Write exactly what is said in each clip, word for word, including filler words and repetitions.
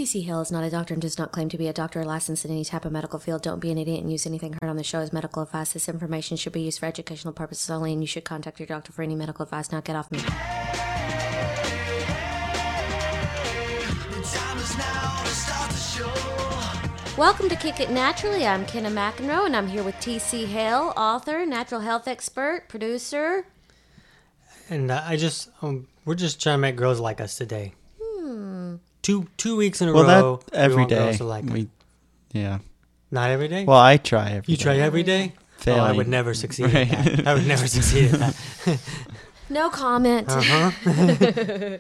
T C Hale is not a doctor and does not claim to be a doctor or licensed in any type of medical field. Don't be an idiot and use anything heard on the show as medical advice. This information should be used for educational purposes only, and you should contact your doctor for any medical advice. Now get off me. Welcome to Kick It Naturally. I'm Kenna McEnroe, and I'm here with T C Hale, author, natural health expert, producer. And uh, I just, um, we're just trying to make girls like us today. Hmm. Two two weeks in a well, row. That every we want day. Girls to like we, yeah. Not every day? Well, I try every you day. try every day? Failing. Oh, I would never succeed Right. at that. I would never succeed at that. No comment. Uh-huh.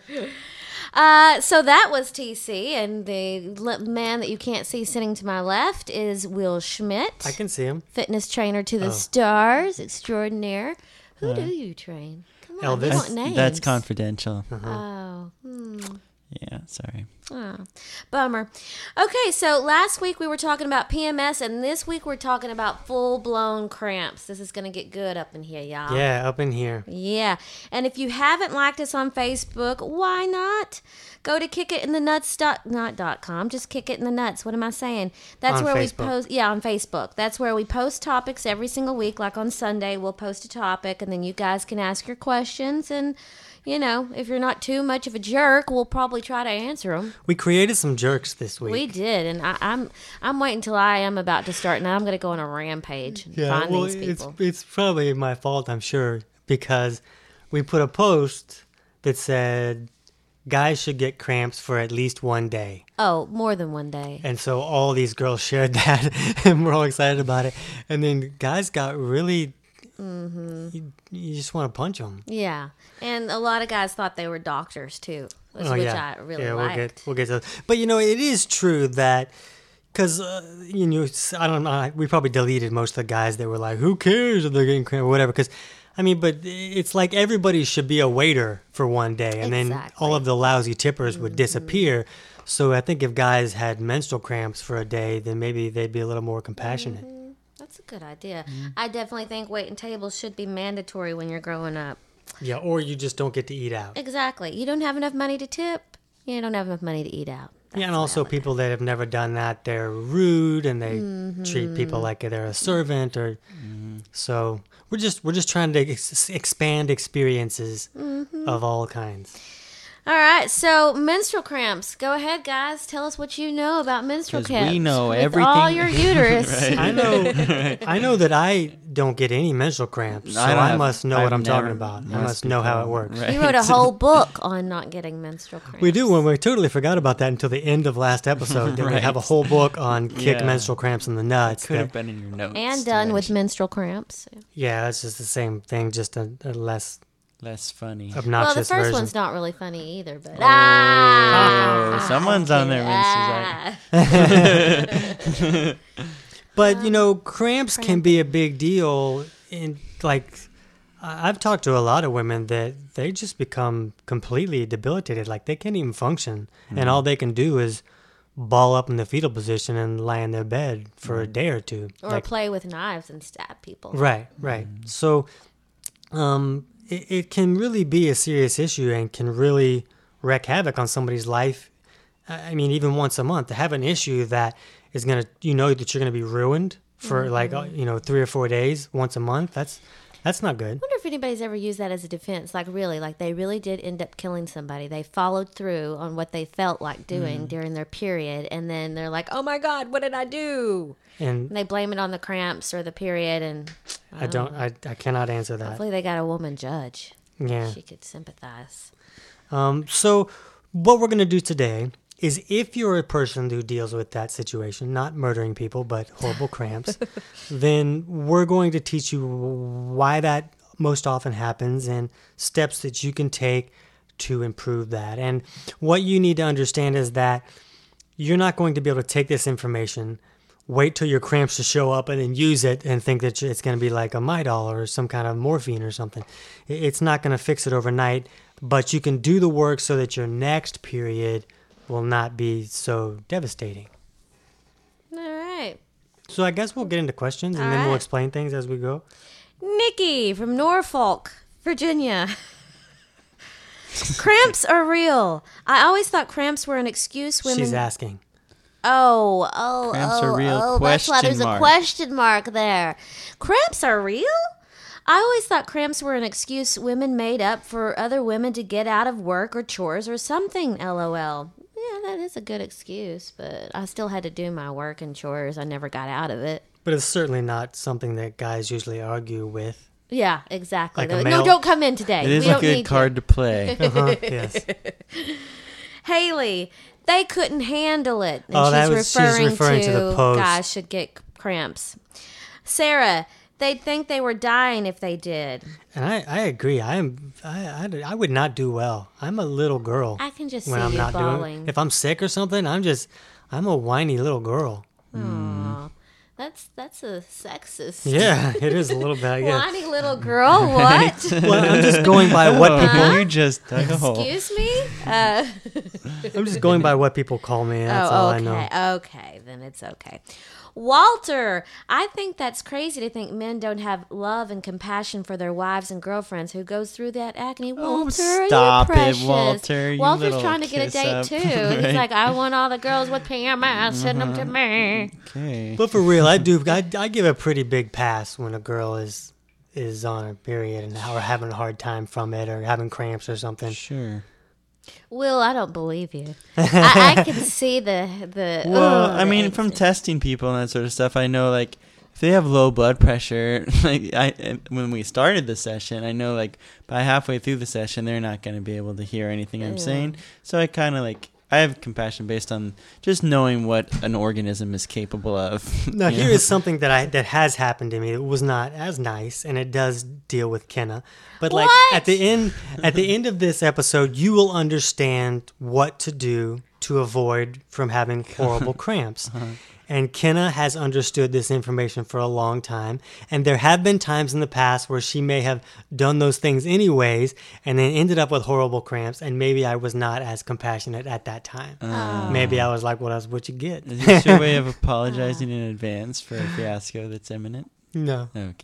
Uh, so that was T C, and the le- man that you can't see sitting to my left is Will Schmidt. I can see him. Fitness trainer to the Oh. stars, extraordinaire. Who Uh, do you train? Come on, we Elvis. want That's, names. that's confidential. Uh-huh. Oh, hmm. Yeah, sorry. Oh, bummer. Okay, so last week we were talking about P M S, and this week we're talking about full-blown cramps. This is going to get good up in here, y'all. Yeah, up in here. Yeah. And if you haven't liked us on Facebook, why not? Go to kick it in the nuts dot not dot com. Just Kick It in the Nuts. What am I saying? That's On where Facebook. we post. Yeah, on Facebook. That's where we post topics every single week. Like on Sunday, we'll post a topic, and then you guys can ask your questions. And, you know, if you're not too much of a jerk, we'll probably try to answer them. We created some jerks this week. We did, and I, I'm I'm waiting till I am about to start, and I'm going to go on a rampage and Yeah, find well, these it's, people. it's probably my fault, I'm sure, because we put a post that said guys should get cramps for at least one day. Oh, more than one day. And so all these girls shared that, and we're all excited about it. And then guys got really, Mm-hmm. you, you just want to punch them. Yeah, and a lot of guys thought they were doctors too, which, Oh, which yeah. I really yeah, liked. we'll get we'll get to that. But you know, it is true that because uh, you know, I don't know, we probably deleted most of the guys that were like, "Who cares if they're getting cramp or whatever?" Because I mean, but it's like everybody should be a waiter for one day, and then Exactly. all of the lousy tippers would disappear. So I think if guys had menstrual cramps for a day, then maybe they'd be a little more compassionate. Mm-hmm. That's a good idea. I definitely think waiting tables should be mandatory when you're growing up. Yeah, or you just don't get to eat out. Exactly. You don't have enough money to tip. You don't have enough money to eat out. That's Yeah, and the way I also look at it. people that have never done that, they're rude and they Mm-hmm. treat people like they're a servant, or so we're just we're just trying to ex- expand experiences Mm-hmm. of all kinds. All right, so menstrual cramps. Go ahead, guys. Tell us what you know about menstrual 'Cause cramps. we know with everything. all your uterus. Right. I know I know that I don't get any menstrual cramps, so I I, don't have- must know I've what I'm talking never- about. I most must know how it people- works. right. You wrote a whole book on not getting menstrual cramps. We do, when we totally forgot about that until the end of last episode. That we have a Right. whole book on kick Yeah. menstrual cramps in the nuts. Could that- have been in your notes. And done to with mention. menstrual cramps. yeah, it's just the same thing, just a, a less Less funny. Well, obnoxious the first version. one's not really funny either, but Oh, ah, someone's on their ah. But you know, cramps can be a big deal. In like, I- I've talked to a lot of women that they just become completely debilitated. Like they can't even function, and all they can do is ball up in the fetal position and lie in their bed for a day or two. Or Like, play with knives and stab people. right, right. So, um, it, it can really be a serious issue and can really wreak havoc on somebody's life. I I mean, even once a month, to have an issue that is gonna, you know, that you're gonna be ruined for like, uh, you know, three or four days once a month. That's that's not good. I wonder if anybody's ever used that as a defense. Like, really, like they really did end up killing somebody. They followed through on what they felt like doing during their period, and then they're like, "Oh my God, what did I do?" And And they blame it on the cramps or the period, and I don't, I, I cannot answer that. hopefully they got a woman judge. Yeah. She could sympathize. Um, so what we're going to do today is, if you're a person who deals with that situation, not murdering people, but horrible cramps, then we're going to teach you why that most often happens and steps that you can take to improve that. And what you need to understand is that you're not going to be able to take this information, wait till your cramps to show up, and then use it and think that it's going to be like a Midol or some kind of morphine or something. It's not going to fix it overnight, but you can do the work so that your next period will not be so devastating. All right. So I guess we'll get into questions and All then we'll right. explain things as we go. Nikki from Norfolk, Virginia. Cramps are real. I always thought cramps were an excuse women. She's asking. Oh, oh, Cramps oh, are real, oh. That's why question there's mark. a question mark there. Cramps are real? I always thought cramps were an excuse women made up for other women to get out of work or chores or something, LOL. Yeah, that is a good excuse, but I still had to do my work and chores. I never got out of it. But it's certainly not something that guys usually argue with. Yeah, exactly. Like a no, male- don't come in today. It is we a don't good need card to play. Uh-huh, yes. You. Haley, they couldn't handle it. And Oh, she's, that was- she's referring referring to the post. guys should get cramps. Sarah, they'd think they were dying if they did. And I, I agree. I am. I, I, I would not do well. I'm a little girl. I can just when see I'm you not bawling. doing. If I'm sick or something, I'm just. I'm a whiny little girl. Aw, that's that's a sexist. Yeah, it is a little bit. I guess. Whiny little girl, what? Well, I'm just going by what people. Huh? You just dug a hole. Excuse me? Uh, I'm just going by what people call me. That's oh, all okay. I know. Okay, then it's okay. Walter, I think that's crazy to think men don't have love and compassion for their wives and girlfriends who goes through that acne. Oh, Walter, stop you're it, precious. Walter, you Walter's little trying to get a kiss date up. too. He's Right. like, I want all the girls with P M S. Send them to me. Okay. But for real, I do. I, I give a pretty big pass when a girl is is on her period and or having a hard time from it or having cramps or something. Sure. Will, I don't believe you. I, I can see the the. Well, ugh, I the mean, angst. from testing people and that sort of stuff, I know like if they have low blood pressure, like I and when we started the session, I know like by halfway through the session, they're not going to be able to hear anything I'm Yeah. saying. So I kind of like I have compassion based on just knowing what an organism is capable of. Now you here know? is something that I that has happened to me. It was not as nice, and it does deal with Kenna. But like What? at the end, at the end of this episode, you will understand what to do to avoid from having horrible cramps. And Kenna has understood this information for a long time. And there have been times in the past where she may have done those things anyways, and then ended up with horrible cramps. And maybe I was not as compassionate at that time. Uh, Maybe I was like, "Well, that's what you get." Is this your way of apologizing in advance for a fiasco that's imminent? No. Okay.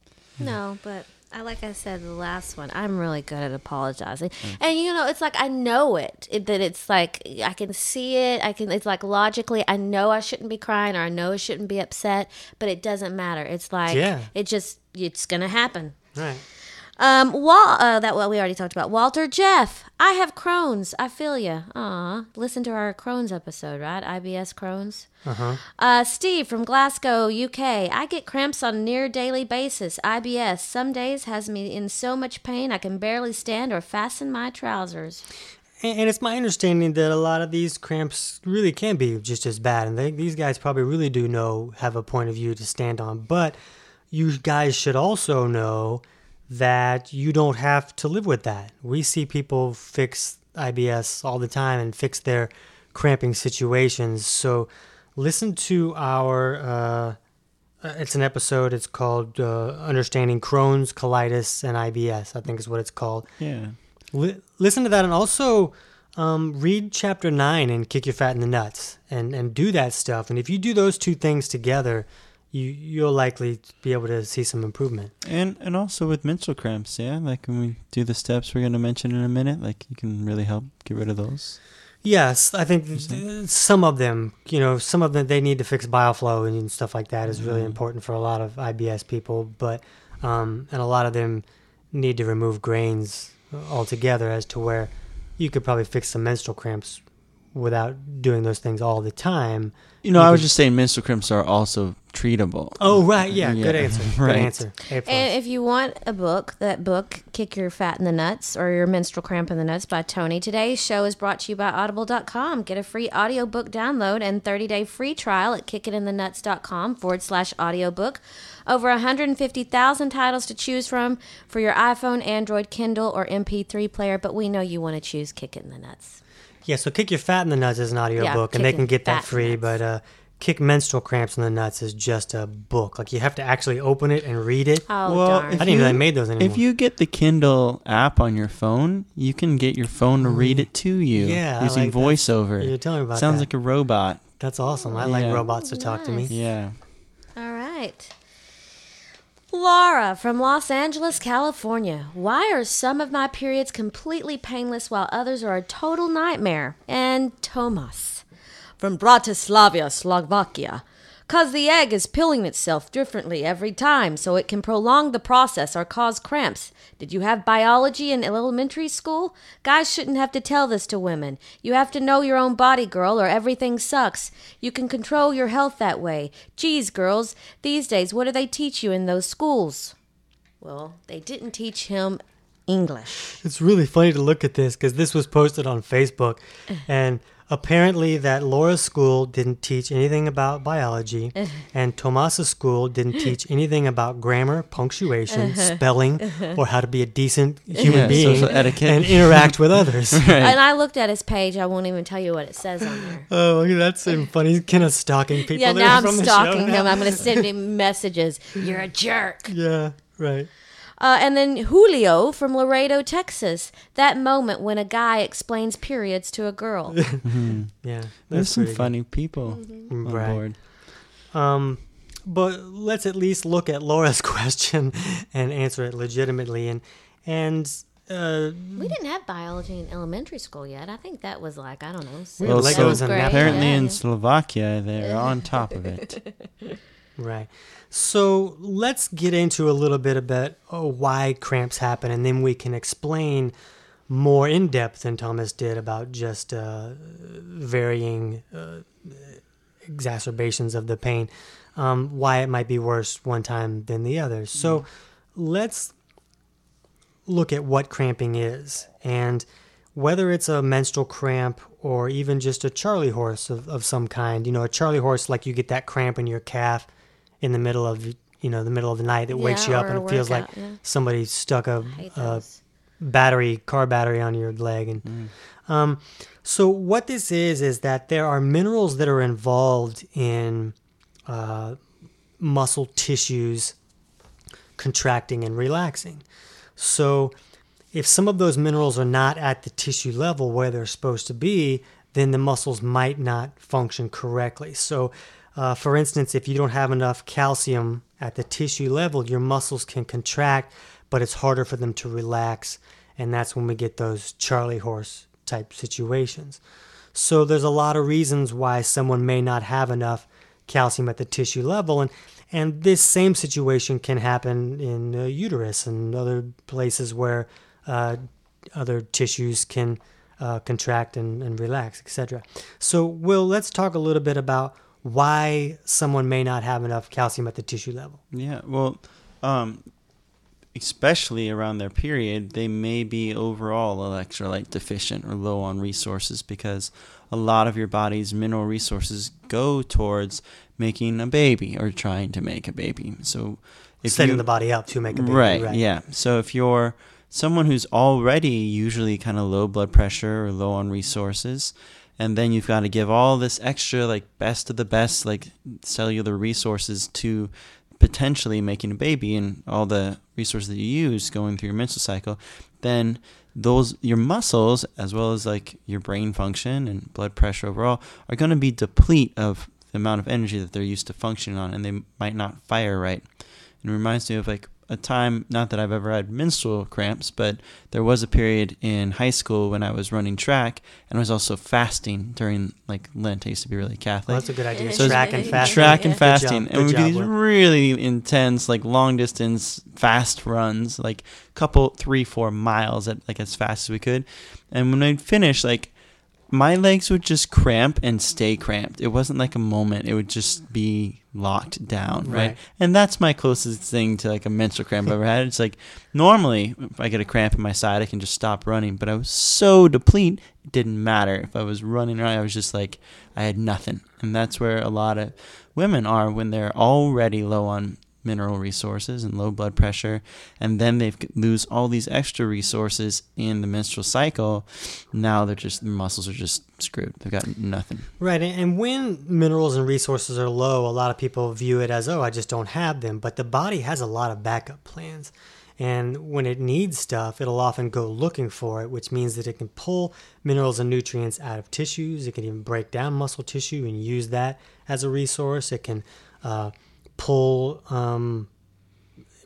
No, but I like I said the last one. I'm really good at apologizing, and you know, it's like I know it, it that it's like I can see it. I can. It's like logically, I know I shouldn't be crying or I know I shouldn't be upset, but it doesn't matter. It's like Yeah. it just it's gonna happen. Right. Um, Wal- uh, that what we already talked about. Walter, Jeff, I have Crohn's. I feel you. Aw, listen to our Crohn's episode, right? I B S Crohn's. Uh-huh. Uh, Steve from Glasgow, U K. I get cramps on a near daily basis. I B S. Some days has me in so much pain I can barely stand or fasten my trousers. And, and it's my understanding that a lot of these cramps really can be just as bad. And they, these guys probably really do know, have a point of view to stand on. But you guys should also know that you don't have to live with that. We see people fix I B S all the time and fix their cramping situations. So listen to our, uh, uh, it's an episode, it's called uh, Understanding Crohn's, Colitis, and I B S, I think is what it's called. Yeah. Li- listen to that, and also um, read chapter nine and Kick Your Fat in the Nuts, and, and do that stuff. And if you do those two things together, you, you'll likely be able to see some improvement. And and also with menstrual cramps, yeah, like when we do the steps we're going to mention in a minute, like you can really help get rid of those. Yes, I think th- some of them, you know, some of them, they need to fix bioflow and stuff like that is really Mhm. important for a lot of I B S people. But, um, and a lot of them need to remove grains altogether, as to where you could probably fix some menstrual cramps without doing those things all the time. You know, You I was could- just saying menstrual cramps are also treatable. Oh, right. Yeah. Good Yeah, answer. Good right. answer. A plus. And if you want a book, that book, Kick Your Fat in the Nuts or Your Menstrual Cramp in the Nuts by Tony. Today's show is brought to you by audible dot com. Get a free audiobook download and thirty-day free trial at kickitinthenuts.com forward slash audiobook. Over one hundred fifty thousand titles to choose from for your iPhone, Android, Kindle, or M P three player, but we know you want to choose Kick It in the Nuts. Yeah, so Kick Your Fat in the Nuts is an audiobook, Yeah, and they Kick can get Fat in that the free, Nuts. but uh, Kick Menstrual Cramps in the Nuts is just a book. Like, you have to actually open it and read it. Oh, Well, darn. I if didn't even know you- they made those anymore. If you get the Kindle app on your phone, you can get your phone to read it to you Yeah, I using like that. voiceover. You're telling me about Sounds that. like a robot. That's awesome. I like Yeah. robots to talk to me. Nice. Yeah. All right. Laura from Los Angeles, California. Why are some of my periods completely painless while others are a total nightmare? And Tomas from Bratislava, Slovakia. Cause the egg is pilling itself differently every time, so it can prolong the process or cause cramps. Did you have biology in elementary school? Guys shouldn't have to tell this to women. You have to know your own body, girl, or everything sucks. You can control your health that way. Geez, girls, these days, what do they teach you in those schools? Well, they didn't teach him English. It's really funny to look at this because this was posted on Facebook, and apparently that Laura's school didn't teach anything about biology, and Tomas's school didn't teach anything about grammar, punctuation, spelling, or how to be a decent human Yeah, being social etiquette. and interact with others. Right. And I looked at his page. I won't even tell you what it says on there. Oh, that's so funny. He's kind of stalking people. Yeah, there now I'm from the stalking show him. now. I'm going to send him messages. You're a jerk. Yeah, right. Uh, and then Julio from Laredo, Texas. That moment when a guy explains periods to a girl. Mhm. Yeah, There's that's some pretty funny people good. on Right. board. Um, but let's at least look at Laura's question and answer it legitimately. And and uh, We didn't have biology in elementary school yet. I think that was like, I don't know, sixth, We had Well, Legos seventh and grade. apparently Yeah, in yeah. Slovakia, they're on top of it. right. So let's get into a little bit about oh, why cramps happen, and then we can explain more in depth than Thomas did about just uh, varying uh, exacerbations of the pain, um, why it might be worse one time than the other. So let's look at what cramping is, and whether it's a menstrual cramp or even just a Charlie horse of, of some kind. You know, a Charlie horse, like you get that cramp in your calf in the middle of, you know, the middle of the night that wakes Yeah, you up or and a it feels like workout, yeah. somebody stuck a, I hate a those. battery, car battery on your leg. And Mm. um, so what this is, is that there are minerals that are involved in uh, muscle tissues contracting and relaxing. So if some of those minerals are not at the tissue level where they're supposed to be, then the muscles might not function correctly. So uh, for instance, if you don't have enough calcium at the tissue level, your muscles can contract, but it's harder for them to relax. And that's when we get those Charlie horse type situations. So there's a lot of reasons why someone may not have enough calcium at the tissue level. And, and this same situation can happen in the uterus and other places where uh, other tissues can uh, contract and, and relax, et cetera. So, Will, let's talk a little bit about why someone may not have enough calcium at the tissue level. Yeah, well, um, especially around their period, they may be overall electrolyte deficient or low on resources because a lot of your body's mineral resources go towards making a baby or trying to make a baby. So, if Setting you, the body up to make a baby. right, Right, yeah. So if you're someone who's already usually kind of low blood pressure or low on resources, and then you've got to give all this extra, like, best of the best, like, cellular resources to potentially making a baby and all the resources that you use going through your menstrual cycle, then those, your muscles, as well as, like, your brain function and blood pressure overall, are going to be deplete of the amount of energy that they're used to functioning on, and they might not fire right. And it reminds me of, like, a time, not that I've ever had menstrual cramps, but there was a period in high school when I was running track, and I was also fasting during, like, Lent. I used to be really Catholic. Well, that's a good idea. So track and fasting. Track and Yeah. fasting. Good And we job, do these Will. really intense, like, long distance fast runs, like couple, three, four miles at, like, as fast as we could. And when I'd finish, like, my legs would just cramp and stay cramped. It wasn't like a moment. It would just be locked down, right? Right. And that's my closest thing to, like, a menstrual cramp I've ever had. It's like, normally, if I get a cramp in my side, I can just stop running. But I was so depleted, it didn't matter. If I was running around, I was just like, I had nothing. And that's where a lot of women are when they're already low on mineral resources and low blood pressure, and then they lose all these extra resources in the menstrual cycle. Now they're just, their muscles are just screwed. They've got nothing. Right, and and when minerals and resources are low, a lot of people view it as, oh, I just don't have them. But the body has a lot of backup plans. And when it needs stuff, it'll often go looking for it, which means that it can pull minerals and nutrients out of tissues. It can even break down muscle tissue and use that as a resource. It can uh, pull um,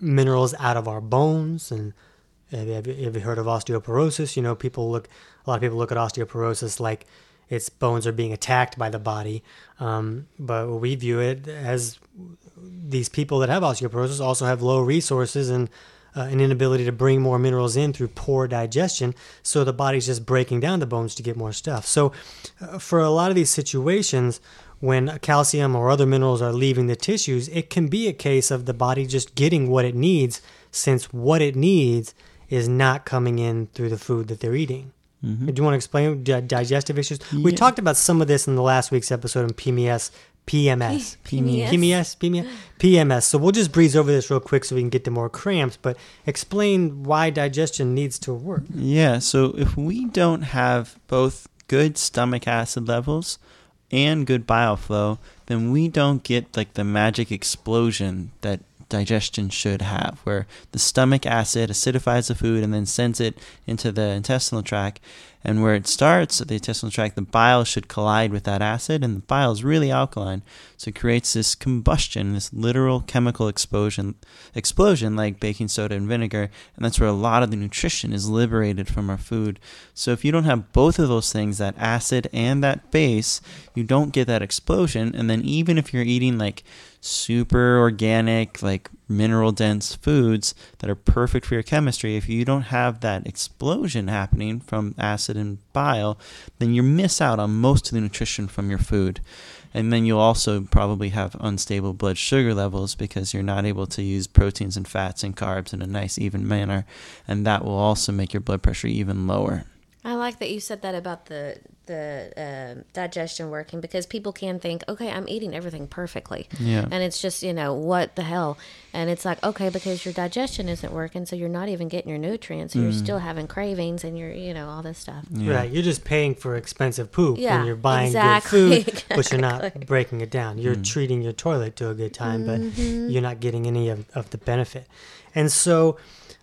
minerals out of our bones. And have you, have you have you heard of osteoporosis? You know, people look, a lot of people look at osteoporosis like its bones are being attacked by the body. Um, but we view it as these people that have osteoporosis also have low resources and uh, an inability to bring more minerals in through poor digestion. So the body's just breaking down the bones to get more stuff. So uh, for a lot of these situations, when calcium or other minerals are leaving the tissues, it can be a case of the body just getting what it needs, since what it needs is not coming in through the food that they're eating. Mm-hmm. Do you want to explain di- digestive issues? Yeah. We talked about some of this in the last week's episode on P M S. P M S. P M S. P M S. P M S. P M S. So we'll just breeze over this real quick so we can get to more cramps, but explain why digestion needs to work. Yeah, so if we don't have both good stomach acid levels and good bile flow, then we don't get like the magic explosion that digestion should have, where the stomach acid acidifies the food and then sends it into the intestinal tract. And where it starts at the intestinal tract, the bile should collide with that acid, and the bile is really alkaline. So it creates this combustion, this literal chemical explosion, explosion like baking soda and vinegar. And that's where a lot of the nutrition is liberated from our food. So if you don't have both of those things, that acid and that base, you don't get that explosion. And then even if you're eating like super organic, like mineral dense foods that are perfect for your chemistry, if you don't have that explosion happening from acid and bile, then you miss out on most of the nutrition from your food. And then you'll also probably have unstable blood sugar levels because you're not able to use proteins and fats and carbs in a nice even manner, and that will also make your blood pressure even lower. I like that you said that about the the uh, digestion working, because people can think, okay, I'm eating everything perfectly. Yeah. And it's just, you know, what the hell? And it's like, okay, because your digestion isn't working, so you're not even getting your nutrients. And mm. You're still having cravings and you're, you know, all this stuff. Yeah. Right. You're just paying for expensive poop yeah, when you're buying exactly, good food, exactly. But you're not breaking it down. You're mm. treating your toilet to a good time, mm-hmm. but you're not getting any of, of the benefit. And so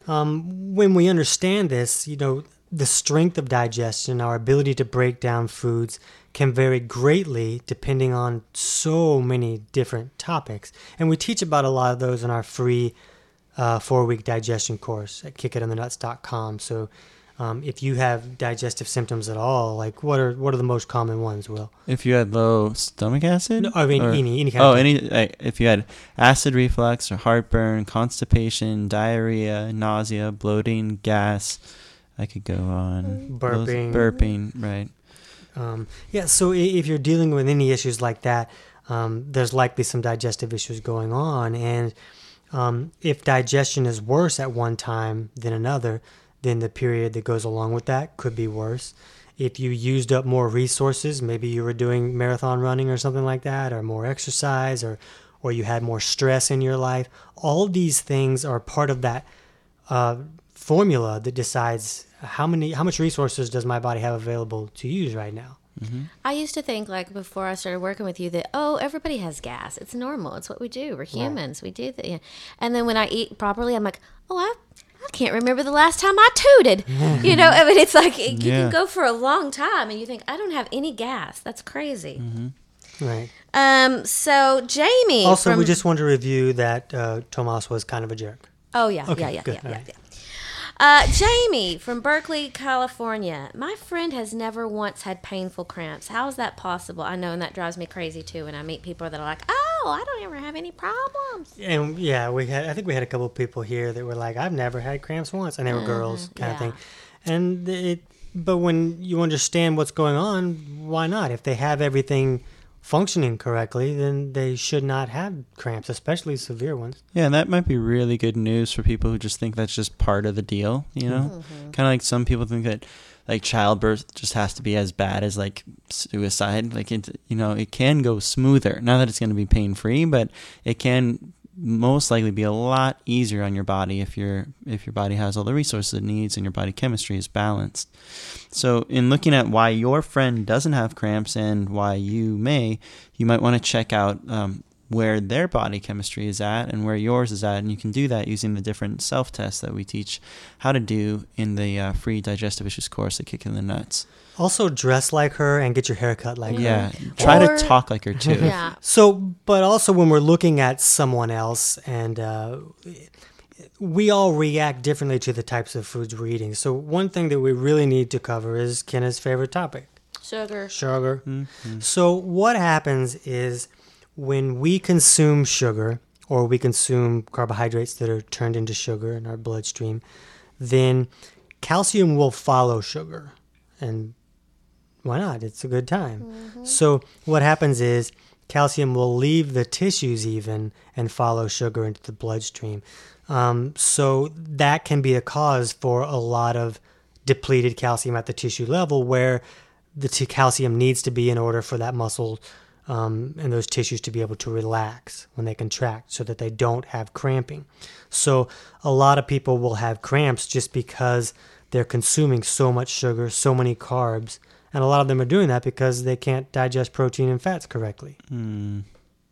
um, when we understand this, you know, the strength of digestion, our ability to break down foods, can vary greatly depending on so many different topics. And we teach about a lot of those in our free uh, four-week digestion course at kick it in the nuts dot com. So um, if you have digestive symptoms at all, like what are what are the most common ones, Will? If you had low stomach acid? No, I mean, or, any, any kind oh, of... any, like, if you had acid reflux or heartburn, constipation, diarrhea, nausea, bloating, gas... I could go on. Burping. Those, burping, right. Um, yeah, so if you're dealing with any issues like that, um, there's likely some digestive issues going on. And um, if digestion is worse at one time than another, then the period that goes along with that could be worse. If you used up more resources, maybe you were doing marathon running or something like that, or more exercise, or, or you had more stress in your life, all of these things are part of that uh, formula that decides how many how much resources does my body have available to use right now. Mm-hmm. I used to think, like, before I started working with you, that, oh, everybody has gas. It's normal. It's what we do. We're humans. Right. We do that. And then when I eat properly, I'm like, oh, I I can't remember the last time I tooted. You know, I mean, it's like you yeah. can go for a long time and you think, I don't have any gas. That's crazy. Mm-hmm. Right. Um. So, Jamie. Also, from, we just want to review that uh, Tomas was kind of a jerk. Oh, yeah. Okay, yeah, yeah, good. yeah, yeah, right. yeah. Uh, Jamie from Berkeley, California. My friend has never once had painful cramps. How is that possible? I know, and that drives me crazy too when I meet people that are like, oh, I don't ever have any problems. And yeah, we had I think we had a couple of people here that were like, I've never had cramps once, and they were uh, girls kind yeah. of thing. And it, but when you understand what's going on, why not? If they have everything functioning correctly, then they should not have cramps, especially severe ones. Yeah, and that might be really good news for people who just think that's just part of the deal, you know? Mm-hmm. Kind of like some people think that like childbirth just has to be as bad as like suicide. Like, it, you know, it can go smoother. Not that it's going to be pain-free, but it can most likely be a lot easier on your body if your if your body has all the resources it needs and your body chemistry is balanced. So in looking at why your friend doesn't have cramps and why you may, you might want to check out um, where their body chemistry is at and where yours is at, and you can do that using the different self-tests that we teach how to do in the uh, free digestive issues course at Kick in the Nuts. Also, dress like her and get your hair cut like yeah. her. Yeah, try or, to talk like her too. Yeah. So, but also when we're looking at someone else, and uh, we all react differently to the types of foods we're eating. So one thing that we really need to cover is Kenna's favorite topic. Sugar. Sugar. Mm-hmm. So what happens is when we consume sugar or we consume carbohydrates that are turned into sugar in our bloodstream, then calcium will follow sugar. And why not? It's a good time. Mm-hmm. So what happens is calcium will leave the tissues even and follow sugar into the bloodstream. Um, so that can be a cause for a lot of depleted calcium at the tissue level where the t- calcium needs to be in order for that muscle um, and those tissues to be able to relax when they contract so that they don't have cramping. So a lot of people will have cramps just because they're consuming so much sugar, so many carbs, and a lot of them are doing that because they can't digest protein and fats correctly. Mm.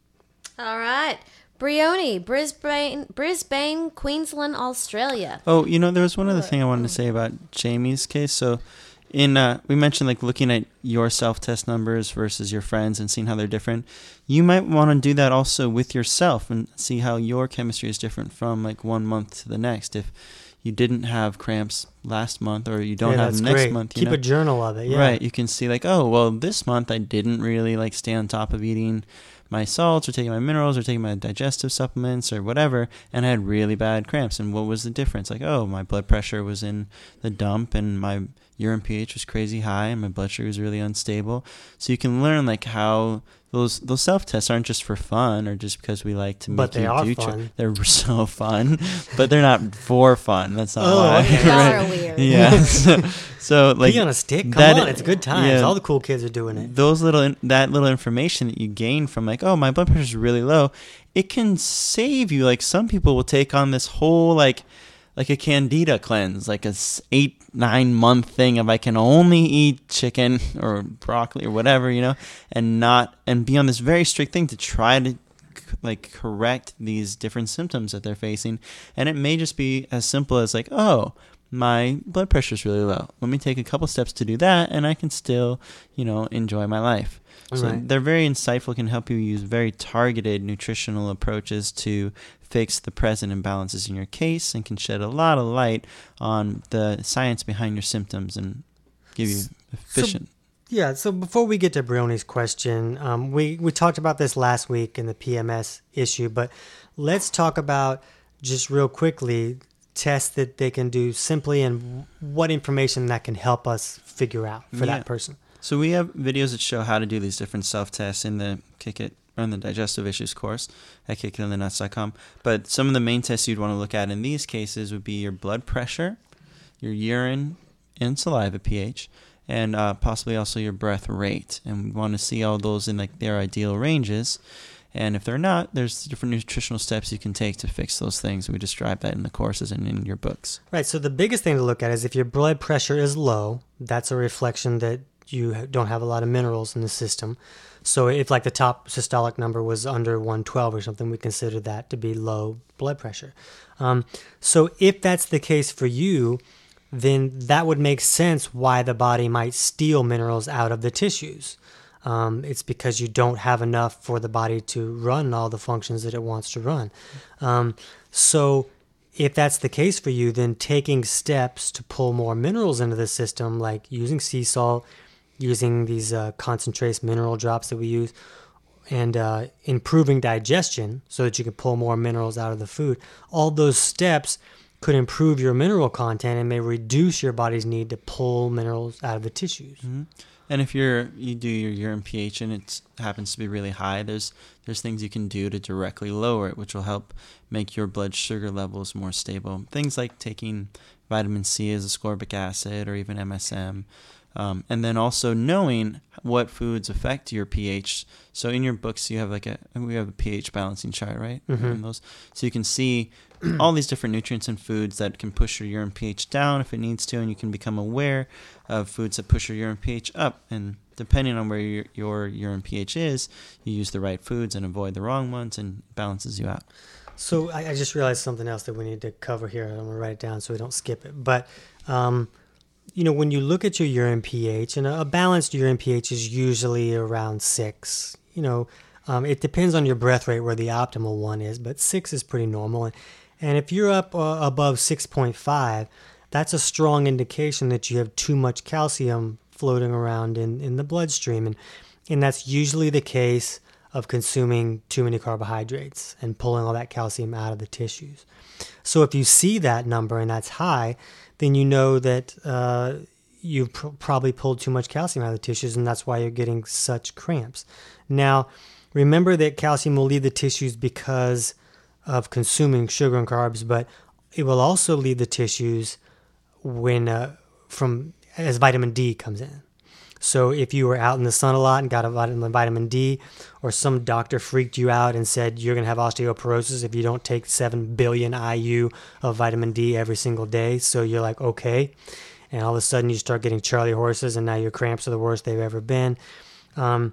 All right. Brioni, Brisbane, Brisbane, Queensland, Australia. Oh, you know, there was one other thing I wanted to say about Jamie's case. So in uh, we mentioned like looking at your self-test numbers versus your friends and seeing how they're different. You might want to do that also with yourself and see how your chemistry is different from like one month to the next. If you didn't have cramps last month or you don't Yeah, have that's next great. month. You Keep know? a journal of it. Yeah. Right. You can see like, oh, well, this month I didn't really like stay on top of eating my salts or taking my minerals or taking my digestive supplements or whatever, and I had really bad cramps. And what was the difference? Like, oh, my blood pressure was in the dump and my urine pH was crazy high and my blood sugar was really unstable. So you can learn like how those those self-tests aren't just for fun or just because we like to make But they you are do fun. Tr- they're so fun, but they're not for fun. That's not Oh, why. okay. Y'all Right. are weird. Yeah. so, so like Pee on a stick? Come that- on, it's good times. yeah. All the cool kids are doing it. those little in- that little information that you gain from like, oh, my blood pressure is really low, it can save you. Like some people will take on this whole like like a candida cleanse, like a s- eight nine month thing of I can only eat chicken or broccoli or whatever, you know, and not and be on this very strict thing to try to like correct these different symptoms that they're facing. And it may just be as simple as like, oh, my blood pressure is really low. Let me take a couple steps to do that, and I can still, you know, enjoy my life. So Right. they're very insightful, can help you use very targeted nutritional approaches to fix the present imbalances in your case and can shed a lot of light on the science behind your symptoms and give you efficient. Yeah, so before we get to Brioni's question, um, we, we talked about this last week in the P M S issue, but let's talk about just real quickly tests that they can do simply and what information that can help us figure out for Yeah. that person. So we have videos that show how to do these different self-tests in the Kick It or in the Digestive Issues course at kick it in the nuts dot com. But some of the main tests you'd want to look at in these cases would be your blood pressure, your urine and saliva pH, and uh, possibly also your breath rate. And we want to see all those in like their ideal ranges. And if they're not, there's different nutritional steps you can take to fix those things. We describe that in the courses and in your books. Right, so the biggest thing to look at is if your blood pressure is low, that's a reflection that you don't have a lot of minerals in the system. So if like the top systolic number was under one twelve or something, we consider that to be low blood pressure. Um, so if that's the case for you, then that would make sense why the body might steal minerals out of the tissues. Um, it's because you don't have enough for the body to run all the functions that it wants to run. Um, so if that's the case for you, then taking steps to pull more minerals into the system, like using sea salt, using these uh, concentrates mineral drops that we use, and uh, improving digestion so that you can pull more minerals out of the food, all those steps could improve your mineral content and may reduce your body's need to pull minerals out of the tissues. Mm-hmm. And if you're you do your urine pH and it happens to be really high, there's there's things you can do to directly lower it, which will help make your blood sugar levels more stable. Things like taking vitamin C as ascorbic acid or even M S M. Um, and then also knowing what foods affect your pH. So in your books, you have like a we have a pH balancing chart, right? Mm-hmm. In those, so you can see all these different nutrients and foods that can push your urine pH down if it needs to, and you can become aware of foods that push your urine pH up. And depending on where your, your urine pH is, you use the right foods and avoid the wrong ones, and it balances you out. So I, I just realized something else that we need to cover here. I'm going to write it down so we don't skip it. But, um, you know, when you look at your urine pH, and a, a balanced urine pH is usually around six. You know, um, it depends on your breath rate where the optimal one is, but six is pretty normal. And, And if you're up uh, above six point five, that's a strong indication that you have too much calcium floating around in, in the bloodstream. And, and that's usually the case of consuming too many carbohydrates and pulling all that calcium out of the tissues. So if you see that number and that's high, then you know that uh, you've pr- probably pulled too much calcium out of the tissues, and that's why you're getting such cramps. Now, remember that calcium will leave the tissues because of consuming sugar and carbs, but it will also leave the tissues when uh, from as vitamin D comes in. So if you were out in the sun a lot and got a vitamin, vitamin D, or some doctor freaked you out and said you're going to have osteoporosis if you don't take seven billion I U of vitamin D every single day, so you're like, okay, and all of a sudden you start getting Charlie horses and now your cramps are the worst they've ever been, um,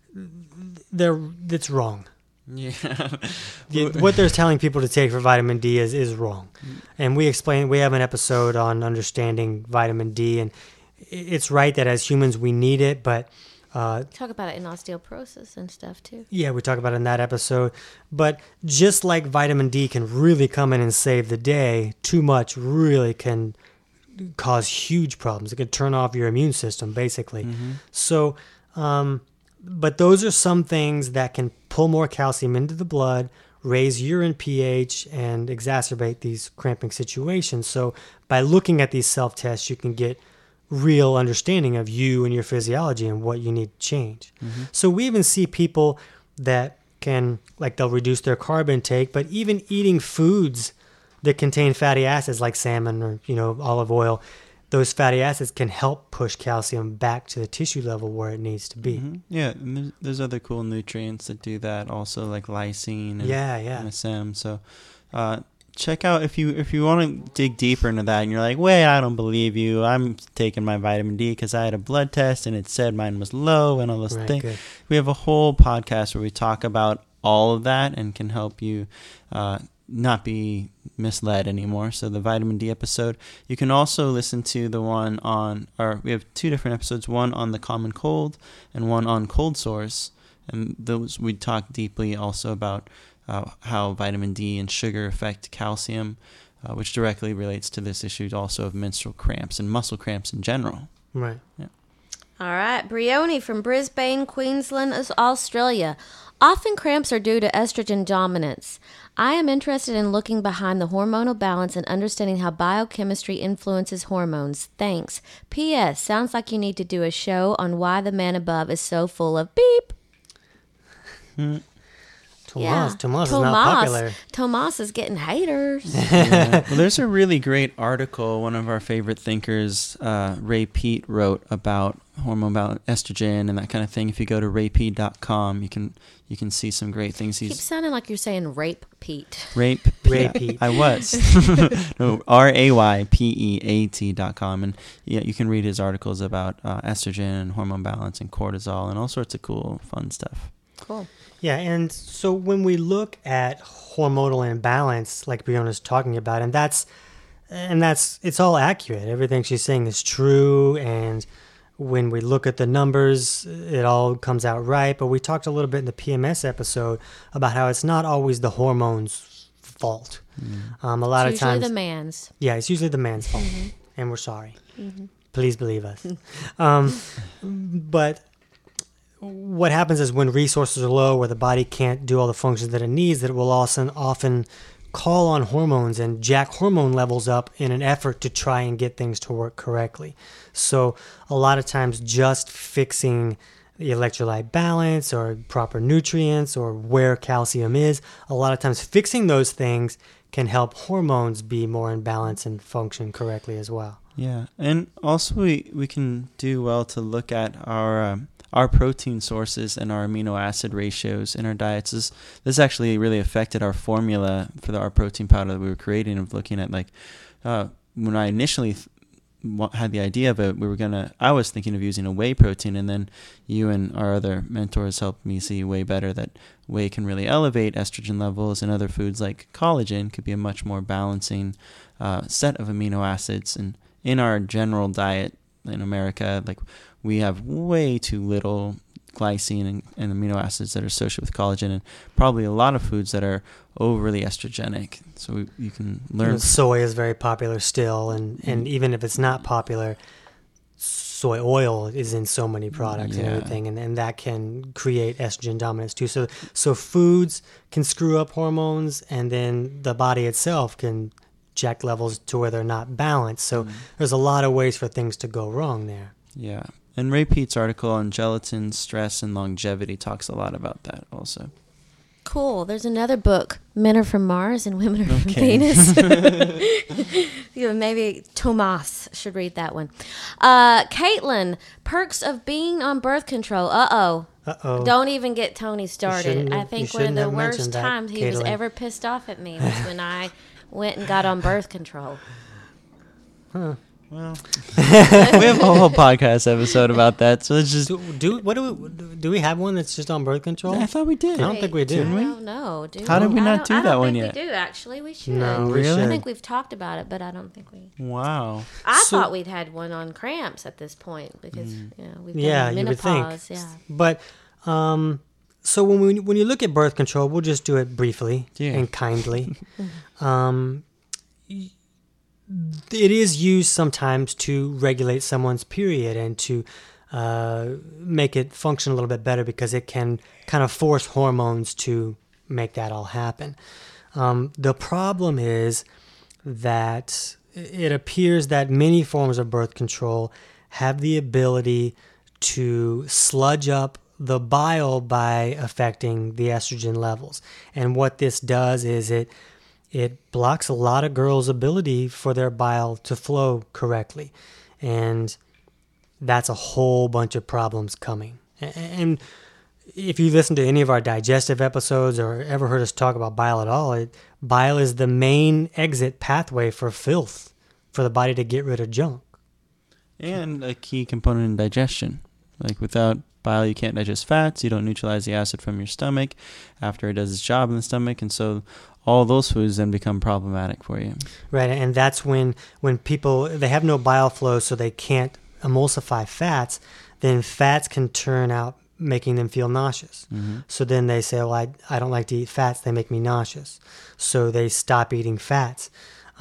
they're, it's wrong. Yeah. Yeah, what they're telling people to take for vitamin D is, is wrong. And we explain, we have an episode on understanding vitamin D, and it's right that as humans we need it, but uh, Talk about it in osteoporosis and stuff too. yeah, we talk about it in that episode. But just like vitamin D can really come in and save the day, too much really can cause huge problems. It can turn off your immune system, basically. Mm-hmm. So, um, but those are some things that can pull more calcium into the blood, raise urine pH, and exacerbate these cramping situations. So by looking at these self-tests, you can get real understanding of you and your physiology and what you need to change. Mm-hmm. So we even see people that can, like, they'll reduce their carb intake, but even eating foods that contain fatty acids like salmon or, you know, olive oil, those fatty acids can help push calcium back to the tissue level where it needs to be. Mm-hmm. Yeah, and there's, there's other cool nutrients that do that also, like lysine and Yeah, yeah. M S M. So uh, check out if you if you want to dig deeper into that and you're like, wait, I don't believe you. I'm taking my vitamin D because I had a blood test and it said mine was low and all those Right, things. good. We have a whole podcast where we talk about all of that and can help you uh, not be misled anymore. So the vitamin D episode. You can also listen to the one on, or we have two different episodes, one on the common cold and one on cold sores. And those we talk deeply also about uh, how vitamin D and sugar affect calcium, uh, which directly relates to this issue also of menstrual cramps and muscle cramps in general. Right. All right, Brioni from Brisbane, Queensland, Australia. Often cramps are due to estrogen dominance. I am interested in looking behind the hormonal balance and understanding how biochemistry influences hormones. Thanks. P S. Sounds like you need to do a show on why the man above is so full of beep. Tomas, Yeah. Tomas is not popular. Tomas is getting haters. Yeah. Well, there's a really great article one of our favorite thinkers, uh, Ray Peat, wrote about hormone balance, estrogen, and that kind of thing. If you go to ray peat dot com, you can you can see some great things. Keep He's sounding like you're saying rape Pete. Rape Ray yeah, Peat. I was. No, R A Y P E A T dot com. And yeah, you can read his articles about uh, estrogen and hormone balance and cortisol and all sorts of cool, fun stuff. Cool. Yeah, and so when we look at hormonal imbalance, like Briona's talking about, and that's, and that's, it's all accurate. Everything she's saying is true, and when we look at the numbers, it all comes out right. But we talked a little bit in the P M S episode about how it's not always the hormones' fault. Mm. Um, a lot It's of usually times, the man's. yeah, it's usually the man's fault, Mhm. and we're sorry. Mm-hmm. Please believe us. um, but what happens is when resources are low, where the body can't do all the functions that it needs, that it will often often call on hormones and jack hormone levels up in an effort to try and get things to work correctly. So a lot of times just fixing the electrolyte balance or proper nutrients or where calcium is, a lot of times fixing those things can help hormones be more in balance and function correctly as well. Yeah, and also we, we can do well to look at our um, our protein sources and our amino acid ratios in our diets. This, this actually really affected our formula for the, our protein powder that we were creating, of looking at, like, uh, when I initially th- had the idea of it, we were gonna, I was thinking of using a whey protein, and then you and our other mentors helped me see way better that whey can really elevate estrogen levels, and other foods like collagen could be a much more balancing uh, set of amino acids. And in our general diet in America, like, we have way too little glycine and, and amino acids that are associated with collagen, and probably a lot of foods that are overly estrogenic. So we, you can You learn. know, soy is very popular still, and, and even if it's not popular, soy oil is in so many products and Yeah. everything, and, and that can create estrogen dominance too. So so foods can screw up hormones, and then the body itself can jack levels to where they're not balanced. So Mm. there's a lot of ways for things to go wrong there. Yeah. And Ray Peat's article on gelatin, stress, and longevity talks a lot about that also. Cool. There's another book, Men Are From Mars and Women Are From Okay. Venus. You know, maybe Tomas should read that one. Uh, Caitlin, perks of being on birth control. Uh-oh. Uh-oh. Don't even get Tony started. shouldn't I have- think you one of shouldn't the have worst mentioned that, times he was Caitlin. ever pissed off at me was when I went and got on birth control. Well, we have a whole podcast episode about that, so let's just. Do, do what do we do? We have one that's just on birth control? I thought we did. I don't think we do. Didn't we? I don't know. Do How did we I not don't- do I that don't one think yet? We do actually. We should. No, we Really? I should. think we've talked about it, but I don't think we. Wow. I So- thought we'd had one on cramps at this point because you know we've Yeah, done you would think. menopause. Yeah. But um, so when we when you look at birth control, we'll just do it briefly Yeah. and kindly. um, y- it is used sometimes to regulate someone's period and to uh, make it function a little bit better because it can kind of force hormones to make that all happen. Um, the problem is that it appears that many forms of birth control have the ability to sludge up the bile by affecting the estrogen levels. And what this does is it it blocks a lot of girls' ability for their bile to flow correctly. And that's a whole bunch of problems coming. A- And if you listen to any of our digestive episodes or ever heard us talk about bile at all, it, bile is the main exit pathway for filth, for the body to get rid of junk. And a key component in digestion. Like without bile, you can't digest fats. You don't neutralize the acid from your stomach after it does its job in the stomach. And so all those foods then become problematic for you. Right, and that's when when people, they have no bile flow, so they can't emulsify fats, then fats can turn out making them feel nauseous. Mm-hmm. So then they say, well, I, I don't like to eat fats, they make me nauseous. So they stop eating fats.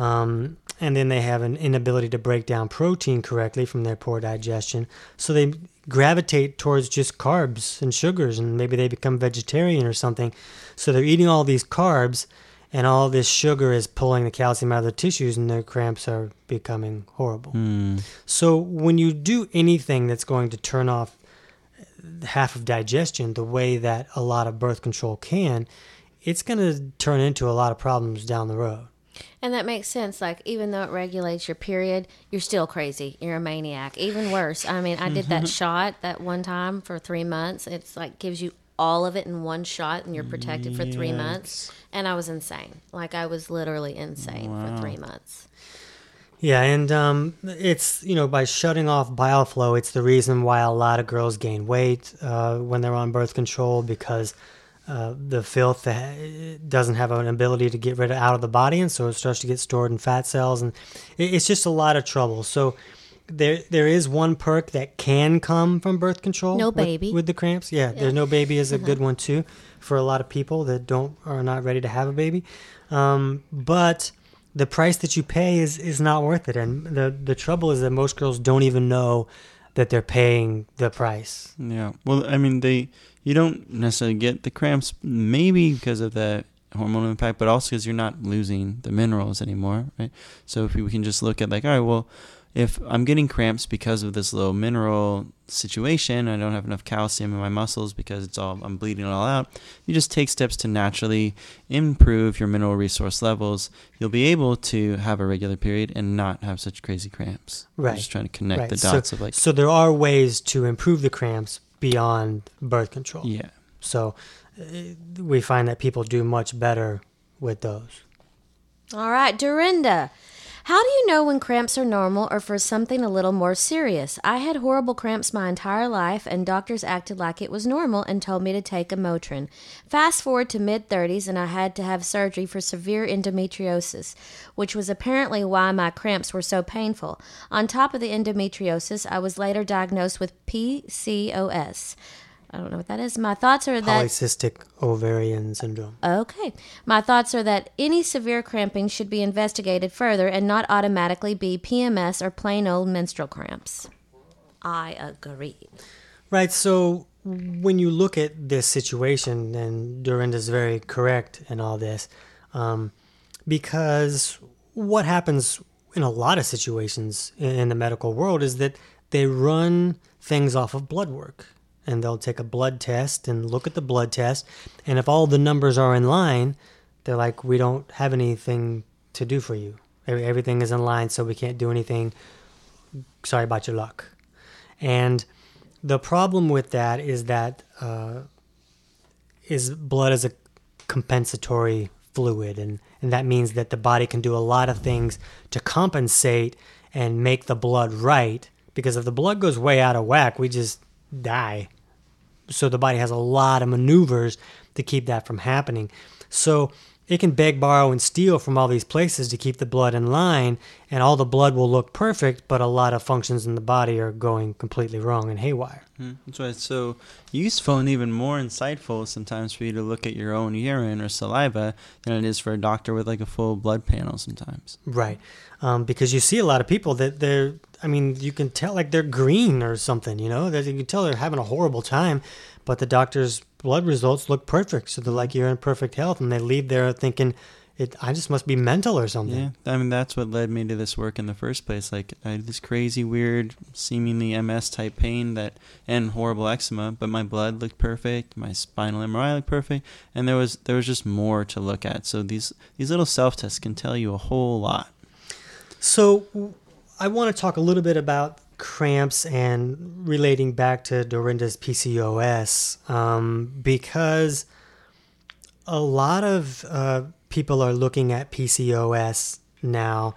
Um, and then they have an inability to break down protein correctly from their poor digestion. So they gravitate towards just carbs and sugars, and maybe they become vegetarian or something. So they're eating all these carbs, and all this sugar is pulling the calcium out of their tissues, and their cramps are becoming horrible. Mm. So when you do anything that's going to turn off half of digestion the way that a lot of birth control can, it's going to turn into a lot of problems down the road. And that makes sense. Like, even though it regulates your period, you're still crazy. You're a maniac. Even worse. I mean, I did that shot that one time for three months. It's like gives you all of it in one shot and you're protected for three Yes. months. And I was insane. Like, I was literally insane Wow. for three months. Yeah, and um, it's, you know, by shutting off bile flow, it's the reason why a lot of girls gain weight uh, when they're on birth control, because uh, the filth uh, doesn't have an ability to get rid of out of the body, and so it starts to get stored in fat cells, and it, it's just a lot of trouble. So there there is one perk that can come from birth control. No with- baby. with the cramps. Yeah, Yeah. there's no baby is a good one too for a lot of people that don't are not ready to have a baby, um, but the price that you pay is, is not worth it. And the, the trouble is that most girls don't even know that they're paying the price. Yeah. Well, I mean, they you don't necessarily get the cramps, maybe because of the hormonal impact, but also because you're not losing the minerals anymore, right? So if we can just look at like, all right, well, if I'm getting cramps because of this low mineral situation, I don't have enough calcium in my muscles because it's all I'm bleeding it all out. You just take steps to naturally improve your mineral resource levels. You'll be able to have a regular period and not have such crazy cramps. I'm Right. just trying to connect Right. the So- dots of like, So there are ways to improve the cramps beyond birth control. yeah. So uh, we find that people do much better with those. All right, Dorinda. How do you know when cramps are normal or for something a little more serious? I had horrible cramps my entire life, and doctors acted like it was normal and told me to take a Motrin. Fast forward to mid-thirties, and I had to have surgery for severe endometriosis, which was apparently why my cramps were so painful. On top of the endometriosis, I was later diagnosed with P C O S. I don't know what that is. My thoughts are that... Polycystic ovarian syndrome. Okay. My thoughts are that any severe cramping should be investigated further and not automatically be P M S or plain old menstrual cramps. I agree. Right, so when you look at this situation, and Dorinda's very correct in all this, um, because what happens in a lot of situations in the medical world is that they run things off of blood work. And they'll take a blood test and look at the blood test. And if all the numbers are in line, they're like, we don't have anything to do for you. Everything is in line, so we can't do anything. Sorry about your luck. And the problem with that is that uh, is blood is a compensatory fluid. And, and that means that the body can do a lot of things to compensate and make the blood right. Because if the blood goes way out of whack, we just die. So the body has a lot of maneuvers to keep that from happening. So it can beg, borrow, and steal from all these places to keep the blood in line, and all the blood will look perfect, but a lot of functions in the body are going completely wrong and haywire. Mm, that's why it's so useful and even more insightful sometimes for you to look at your own urine or saliva than it is for a doctor with like a full blood panel sometimes. Right. Um, because you see a lot of people that they're, I mean, you can tell like they're green or something, you know, that you can tell they're having a horrible time, but the doctor's blood results look perfect. So they're like, you're in perfect health, and they leave there thinking, it, I just must be mental or something. Yeah, I mean, that's what led me to this work in the first place. Like, I had this crazy, weird, seemingly M S type pain that, and horrible eczema, but my blood looked perfect, my spinal M R I looked perfect, and there was there was just more to look at. So these these little self tests can tell you a whole lot. So I want to talk a little bit about cramps and relating back to Dorinda's P C O S, um, because a lot of uh, people are looking at P C O S now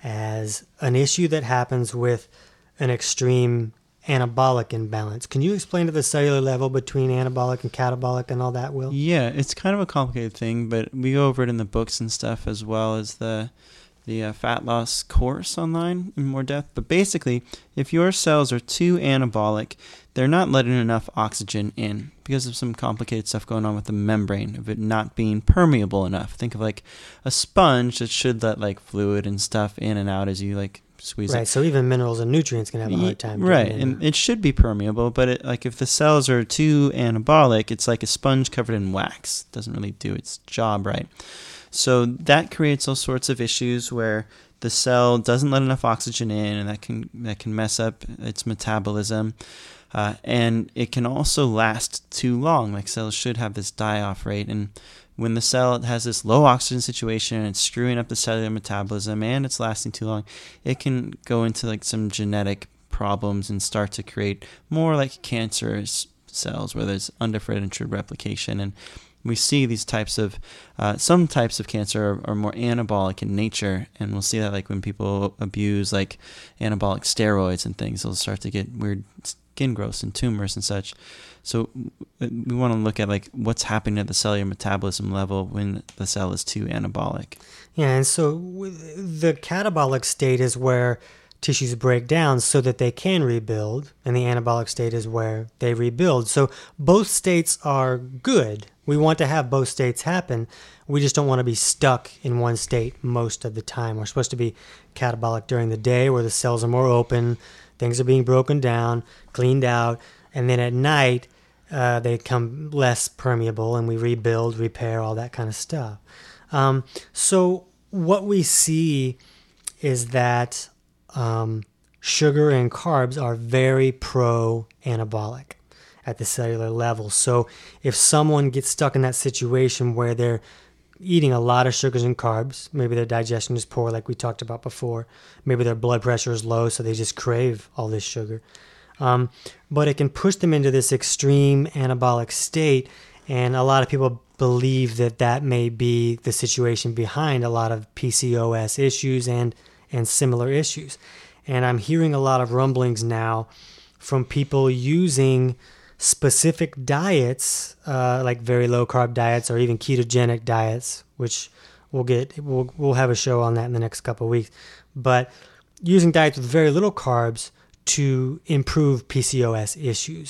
as an issue that happens with an extreme anabolic imbalance. Can you explain to the cellular level between anabolic and catabolic and all that, Will? Yeah, it's kind of a complicated thing, but we go over it in the books and stuff, as well as the the uh, fat loss course online in more depth. But basically, if your cells are too anabolic, they're not letting enough oxygen in because of some complicated stuff going on with the membrane of it not being permeable enough. Think of like a sponge that should let like fluid and stuff in and out as you like squeeze right, it. So even minerals and nutrients can have a hard time. Right, in. and it should be permeable, but it, like if the cells are too anabolic, it's like a sponge covered in wax. It doesn't really do its job right. So that creates all sorts of issues where the cell doesn't let enough oxygen in, and that can that can mess up its metabolism. Uh, and it can also last too long. Like cells should have this die-off rate, and when the cell has this low oxygen situation and it's screwing up the cellular metabolism and it's lasting too long, it can go into like some genetic problems and start to create more like cancerous cells where there's undifferentiated replication. And we see these types of, uh, some types of cancer are, are more anabolic in nature, and we'll see that like when people abuse like anabolic steroids and things, they'll start to get weird skin growths and tumors and such. So we want to look at like what's happening at the cellular metabolism level when the cell is too anabolic. Yeah, and so the catabolic state is where tissues break down so that they can rebuild, and the anabolic state is where they rebuild. So both states are good. We want to have both states happen. We just don't want to be stuck in one state most of the time. We're supposed to be catabolic during the day where the cells are more open, things are being broken down, cleaned out, and then at night uh, they become less permeable and we rebuild, repair, all that kind of stuff. Um, so what we see is that um, sugar and carbs are very pro-anabolic at the cellular level. So if someone gets stuck in that situation where they're eating a lot of sugars and carbs, maybe their digestion is poor like we talked about before, maybe their blood pressure is low so they just crave all this sugar, um, but it can push them into this extreme anabolic state, and a lot of people believe that that may be the situation behind a lot of P C O S issues and and similar issues. And I'm hearing a lot of rumblings now from people using specific diets, uh, like very low carb diets or even ketogenic diets, which we'll get, we'll, we'll have a show on that in the next couple of weeks, but using diets with very little carbs to improve P C O S issues.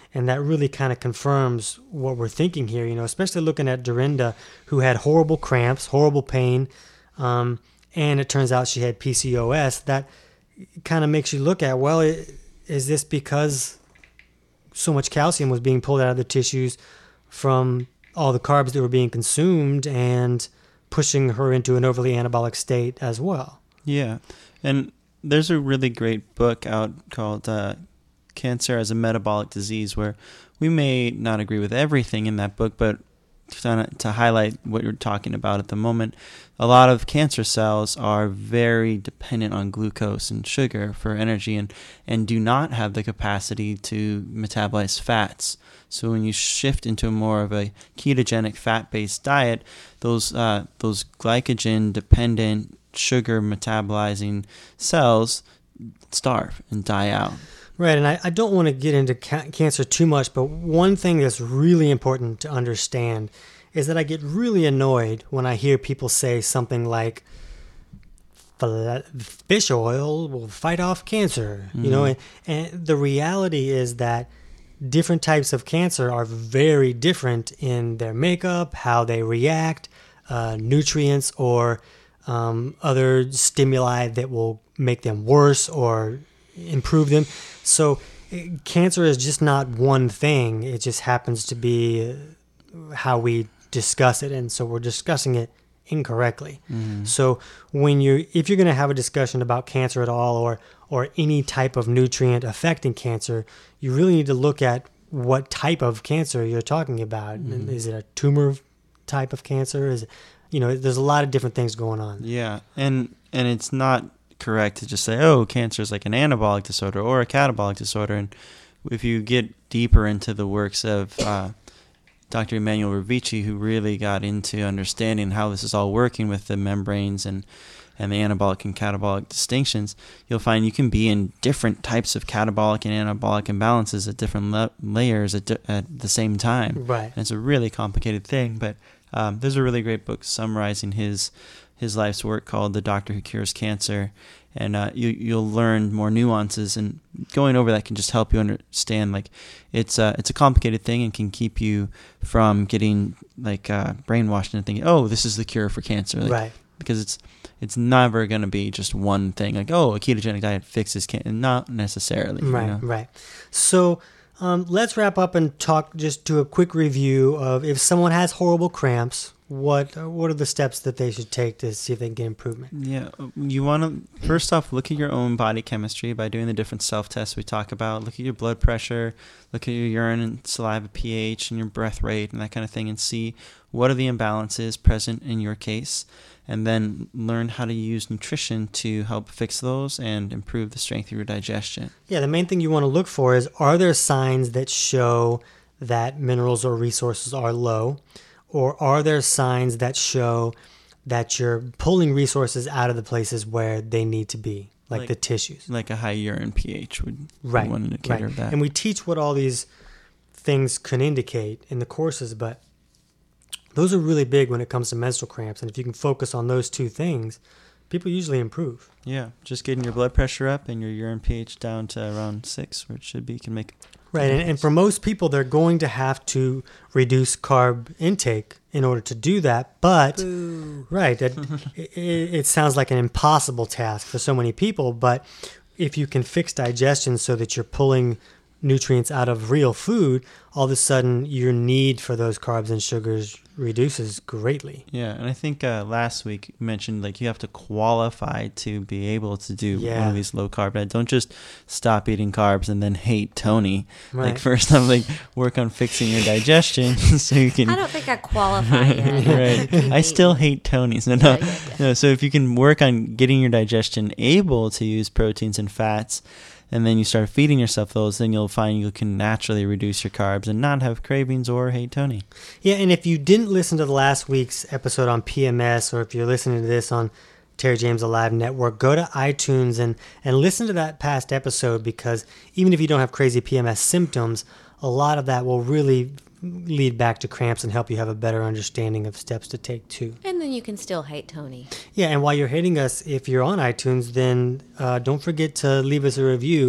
And that really kind of confirms what we're thinking here, you know, especially looking at Dorinda, who had horrible cramps, horrible pain, um, and it turns out she had P C O S. That kind of makes you look at, well, it, is this because so much calcium was being pulled out of the tissues from all the carbs that were being consumed and pushing her into an overly anabolic state as well? Yeah. And there's a really great book out called uh, Cancer as a Metabolic Disease, where we may not agree with everything in that book, but to, to highlight what you're talking about at the moment, a lot of cancer cells are very dependent on glucose and sugar for energy and, and do not have the capacity to metabolize fats. So when you shift into more of a ketogenic fat-based diet, those uh, those glycogen-dependent sugar metabolizing cells starve and die out. Right, and I, I don't want to get into ca- cancer too much, but one thing that's really important to understand is that I get really annoyed when I hear people say something like, fish oil will fight off cancer. Mm. You know, and, and the reality is that different types of cancer are very different in their makeup, how they react, uh, nutrients or um, other stimuli that will make them worse or improve them. So cancer is just not one thing. It just happens to be how we discuss it, and so we're discussing it incorrectly. Mm-hmm. So when you if you're going to have a discussion about cancer at all, or or any type of nutrient affecting cancer, you really need to look at what type of cancer you're talking about. Mm-hmm. Is it a tumor type of cancer? Is it, you know, there's a lot of different things going on. Yeah, and and it's not correct to just say, oh, cancer is like an anabolic disorder or a catabolic disorder. And if you get deeper into the works of uh, Doctor Emmanuel Ravici, who really got into understanding how this is all working with the membranes and, and the anabolic and catabolic distinctions, you'll find you can be in different types of catabolic and anabolic imbalances at different le- layers at, di- at the same time. Right. And it's a really complicated thing, but um, there's a really great book summarizing his his life's work called The Doctor Who Cures Cancer, and uh, you, you'll learn more nuances, and going over that can just help you understand, like, it's a, it's a complicated thing and can keep you from getting, like, uh, brainwashed and thinking, oh, this is the cure for cancer. Like, right. Because it's it's never going to be just one thing, like, oh, a ketogenic diet fixes cancer. Not necessarily. Right, you know? right. So um, let's wrap up and talk, just do a quick review of if someone has horrible cramps, What what are the steps that they should take to see if they can get improvement? Yeah, you want to, first off, look at your own body chemistry by doing the different self-tests we talk about. Look at your blood pressure, look at your urine and saliva pH and your breath rate and that kind of thing, and see what are the imbalances present in your case, and then learn how to use nutrition to help fix those and improve the strength of your digestion. Yeah, the main thing you want to look for is, are there signs that show that minerals or resources are low? Or are there signs that show that you're pulling resources out of the places where they need to be, like, like the tissues? Like a high urine pH would right, be one indicator right. of that. And we teach what all these things can indicate in the courses, but those are really big when it comes to menstrual cramps. And if you can focus on those two things, people usually improve. Yeah, just getting your blood pressure up and your urine pH down to around six, where it should be, can make Right, and, and for most people, they're going to have to reduce carb intake in order to do that. But, Boo. right, that, it, it sounds like an impossible task for so many people. But if you can fix digestion so that you're pulling nutrients out of real food, all of a sudden your need for those carbs and sugars reduces greatly. Yeah, and I think uh, last week you mentioned, like, you have to qualify to be able to do yeah. one of these low carb diets. Don't just stop eating carbs and then hate Tony. Right. Like, first off, like, work on fixing your digestion so you can. I don't think I qualify yet. Right. I still hate Tony's. No, no, Yeah, yeah, yeah. no. So if you can work on getting your digestion able to use proteins and fats, and then you start feeding yourself those, then you'll find you can naturally reduce your carbs and not have cravings or hate Tony. Yeah, and if you didn't listen to the last week's episode on P M S, or if you're listening to this on Terry James Alive Network, go to iTunes and, and listen to that past episode, because even if you don't have crazy P M S symptoms, a lot of that will really lead back to cramps and help you have a better understanding of steps to take too. And then you can still hate Tony. Yeah, and while you're hating us, if you're on iTunes, then uh, don't forget to leave us a review.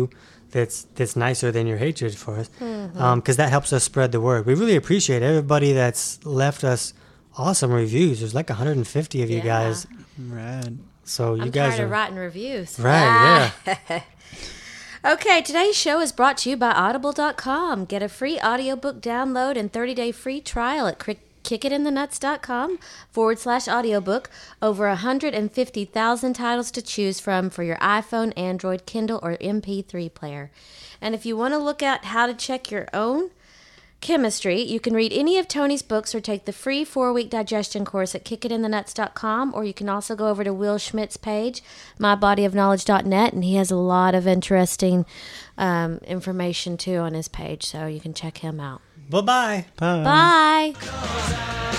that's that's nicer than your hatred for us, because mm-hmm. um, that helps us spread the word. We really appreciate everybody that's left us awesome reviews. There's like one hundred fifty of you yeah. guys. Rad. So you I'm guys tired are of writing reviews. Right, yeah. Okay, today's show is brought to you by audible dot com. Get a free audiobook download and thirty-day free trial at kickitinthenuts.com forward slash audiobook. Over one hundred fifty thousand titles to choose from for your iPhone, Android, Kindle, or M P three player. And if you want to look at how to check your own chemistry, you can read any of Tony's books or take the free four-week digestion course at kick it in the nuts dot com, or you can also go over to Will Schmidt's page, my body of knowledge dot net, and he has a lot of interesting um, information too on his page, so you can check him out. Bye-bye. Bye. Bye.